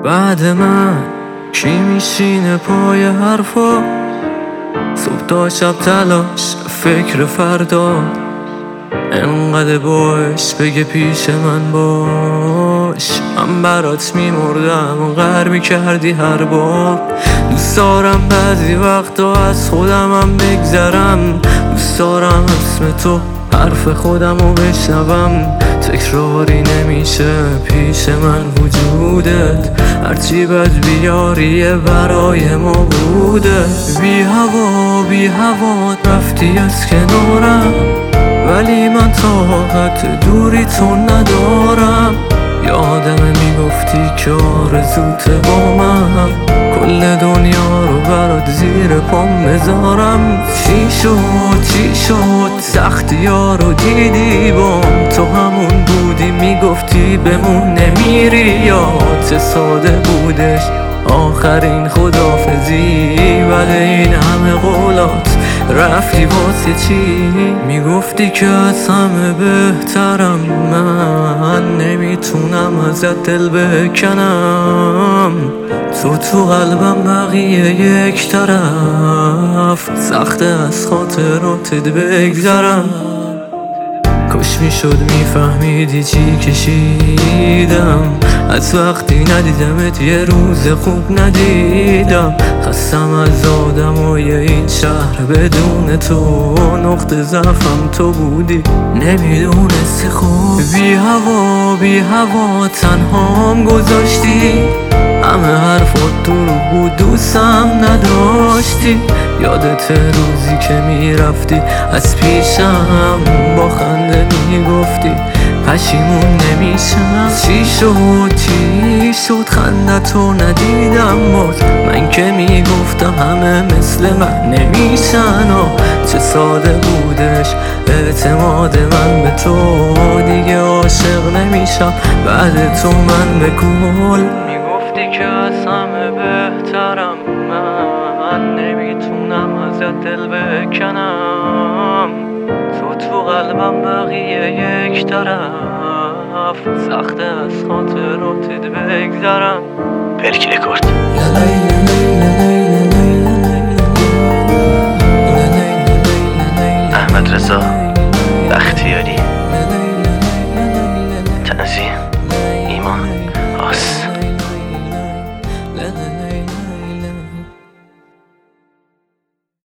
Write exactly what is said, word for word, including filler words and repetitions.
بعد من کی میشینه پای حرفا؟ صبح تا شب تلاش فکر فردا، انقدر باش بگه پیش من باش. من برات میمردم و غر میکردی هر بار. دوست دارم بعضی وقتا از خودمم بگذرم، دوست دارم اسم تو حرف خودمو بشنوم. تکراری نمیشه پیش من وجودت، هرچی بد بیاریه برای ما بوده. بی هوا بی هوا رفتی از کنارم، ولی من طاقت دوری تو ندارم. یادمه میگفتی که آرزوت با من، کل دنیا رو برات زیر پام بذارم. چی شد چی شد سختی ها رو دیدی بام، تو همون بودی میگفتی بمون نمیری. یا چه ساده بودش آخرین خدافزی، بعد این همه قولات رفتی واسه چی؟ میگفتی که از همه بهترم، من نمیتونم ازت دل بکنم. تو تو قلبم بقیه یک طرف، سخته از خاطراتت بگذرم. کاش میشد میفهمیدی چی کشیدم، از وقتی ندیدمت یه روز خوب ندیدم. خستم از آدمای این شهر بدون تو، نقطه ضعفم تو بودی نمیدونستی خوب. بی هوا بی هوا تنهام گذاشتی، همه حرفات دروغ بود دوستم نداشتی. یادت روزی که میرفتی از پیشم، با خنده میگفتی پشیمون نمیشم. چی شد چی شد خندتو ندیدم باز، من که میگفتم همه مثل من نمیشن. و چه ساده بودش اعتماد من به تو، دیگه عاشق نمیشم بعد تو من به کل. میگفتی که از همه بهترم، من نمیتونم ازت دل بکنم. تو تو قلبم بقیه یک طرف، سخته از خاطراتت بگذرم. پلک رکورد. احمد رضا بختیاری. تنظیم ایمان.